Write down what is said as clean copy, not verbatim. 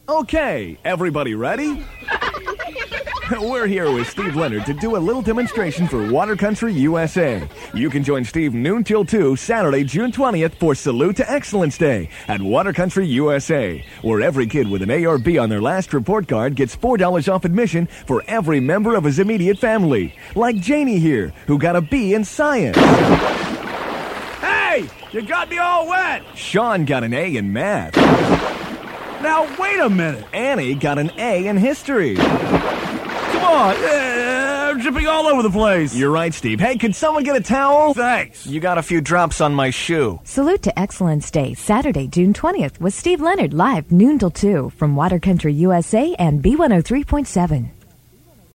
Okay, everybody ready? We're here with Steve Leonard to do a little demonstration for Water Country USA. You can join Steve noon till 2 Saturday, June 20th for Salute to Excellence Day at Water Country USA, where every kid with an A or B on their last report card gets $4 off admission for every member of his immediate family. Like Janie here, who got a B in science. Hey, you got me all wet. Sean got an A in math. Now, wait a minute. Annie got an A in history. Come on, I'm dripping all over the place. You're right, Steve. Hey, could someone get a towel? Thanks. You got a few drops on my shoe. Salute to Excellence Day, Saturday, June 20th, with Steve Leonard live noon till 2 from Water Country USA and B103.7.